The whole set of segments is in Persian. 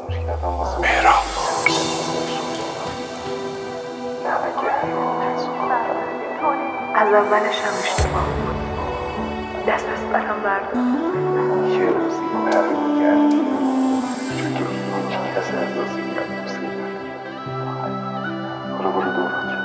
مهراب از اولش هم اشتباه بود. دست از برم بردار. یه روزی نرو کردی چطور کسی از دستی کرد دوستی حالا برو دوران چه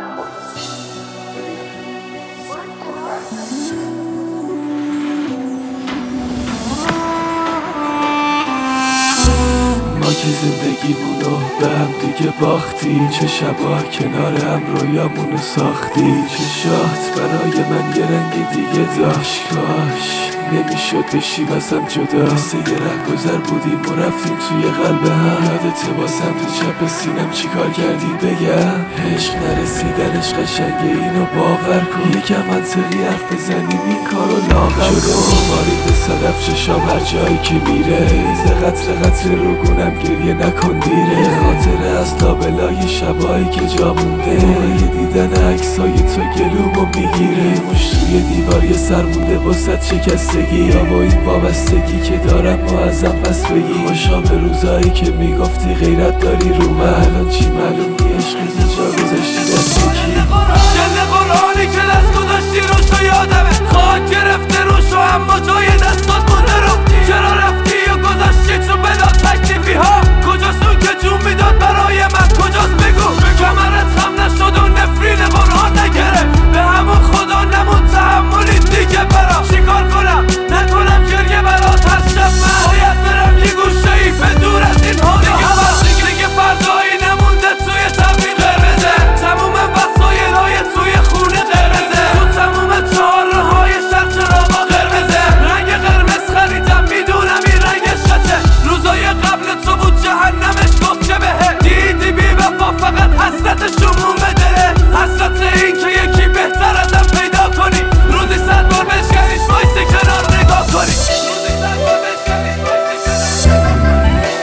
ما که زندگیمونو به هم دیگه باختیم، چه شبا کنار هم رویامونو ساختیم. چه شات برای من یه رنگ دیگه داشت، کاش نمیشد بشیم از هم جدا. مثل یه رهگذر بودیم و رفتیم توی قلب هم. یادته با سمت چپ سینم چی کار کردی بگم؟ عشق نرسیدنش قشنگه، اینو باور کن. یکم منطقی حرف بزنیم این کارو لاغر کن. وارد صدف چشام هر جایی که میره، ایز قطر قطر رو گونم گریه نکن دیره. خاطره از لابلای شبایی که جا مونده، موقع دیدن عکسای تو گلومو میگیره. مش توی دیوار یه سر مونده باست شکستگی، یا با این وابستگی که دارم ما ازم پس بگی. خوشا به روزایی که میگفتی غیرت داری رو من، الان چی معلوم نی عشقت جا گذاشتی دست کی. جلد قرآنی که دست گذاشتی روشو یادمه، خاک گرفته روشو اما جای دستات مونده رو. چرا رفتی و گذاشتی تو بلا تکلیفی ها؟ کجاست اون که جون میداد برای من؟ کجاست بگو کمرت خم نشد و نفرین قرآن نگره. به همون خدا نمون تحملی دیگه برا. چیکار کنم نکنم گریه برات هر شب؟ من باید برم یه گوشه ای به دور از این ها. دیگه فردایی نمونده توی تبین قرمزه، تموم وسایل های توی خونه قرمزه، تو تموم چهاره های شهر چراغا قرمزه. رنگ قرمز خریدم میدونم این رنگش خطه. روزای قبل تو بود جهنمش گفت که بهه. دیدی بی وفا فقط حسرتشون بدره، حسرت این که یکی بهتر ازم پیدا کنی. روزی 100 بار بشکنیش وایسی کنار نگاه کنی. روزی 100 بار بشکنیش وایسی کنار.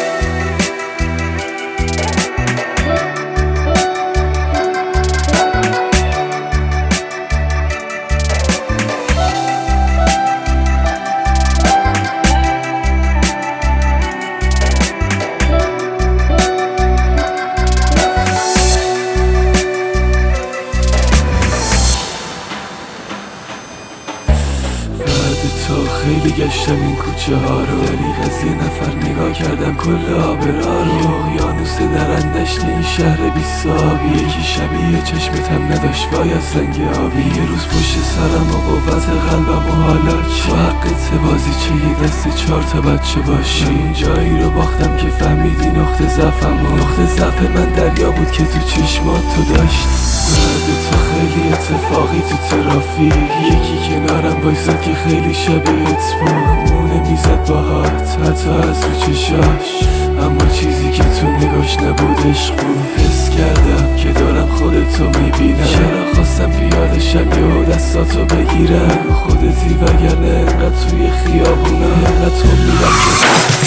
خیلی گشتم این کوچه ها رو، دریغ از یه نفر نگاه کردم کل آبرا رو. اقیانوس درندشت این شهر بی صابی، یکی شبیه چشمتم نداشت وای از رنگ آبی. یه روز پشت سرم و قوت قلبم و حالا چه حقت بازی چه یه دست 4 تا بچه باشی. این جایی رو باختم که فهمیدی نقطه ضعفم، و نقطه ضعف من دریا بود که تو چشمات تو داشت. بعد تو خیلی اتفاقی تو ترافیک، یکی کنارم وایساد که خیلی شبیهت بود. مونه میزد باهات حتی از رو چشاش، اما چیزی که تو نگاش نبود عشق بود. حس کردم که دارم خودتو میبینم، چرا خواستم پیادشم یا دستاتو بگیرم. خودتی وگرنه انقدر توی خیابونم انقدر تو میرم که